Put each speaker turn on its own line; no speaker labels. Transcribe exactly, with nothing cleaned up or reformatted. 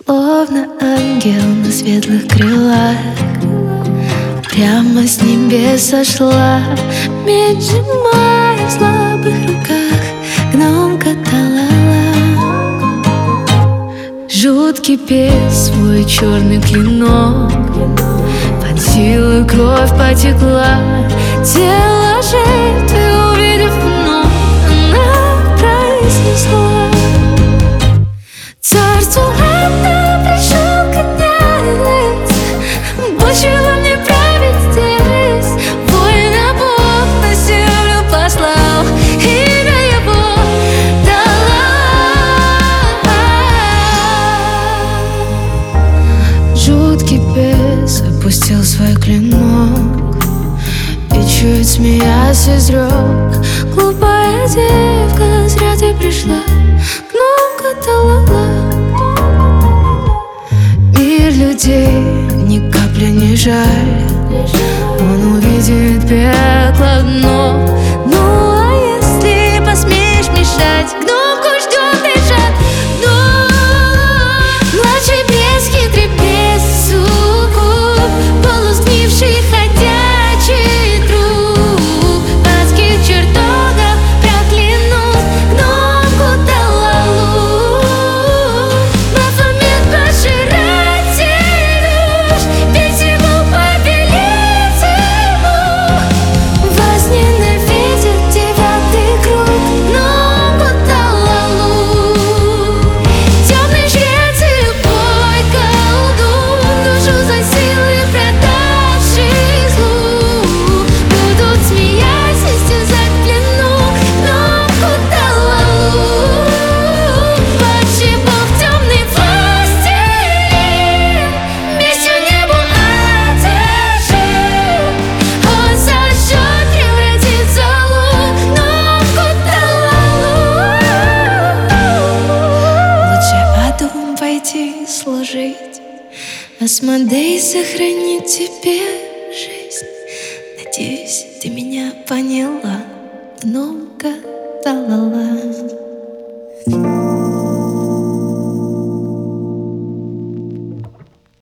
Словно ангел на светлых крылах, прямо с небес сошла, меч сжимая в слабых руках гномка Талала. Жуткий пес свой черный клинок вонзил, и кровь потекла. Тело жертвы увидев вновь, она произнесла: царству это пришел конец, больше вам не править здесь. Воина Бог на землю послал, имя его Талала. Жуткий бес опустил свой клинок и, чуть смеясь, изрек: глупая девка, зря ты пришла, гномка Талала. Мир людей ни капли не жаль, он увидит пекло дно. Ну а если посмеешь мешать, гномку ждет и жад. Но младший бес, хитрый бес, суккуб, полусгнивший ходячий труп, адских чертогов проклянут гномку Талалу. Бафомет пожиратель душ, Вельзевул повелитель мух, вас ненавидит девятый круг гномку Талалу. Темный жрец и любой колдун, душу за силы продавший злу, будут, смеясь, истязать в плену гномку Талалу. Падший бог, темный властелин, местью небу одержим, он сожжет, превратит в золу гномку Талалу. Лучше аду пойти служить, Асмодей сохранит тебе жизнь. Надеюсь, ты меня поняла, гномка Талала.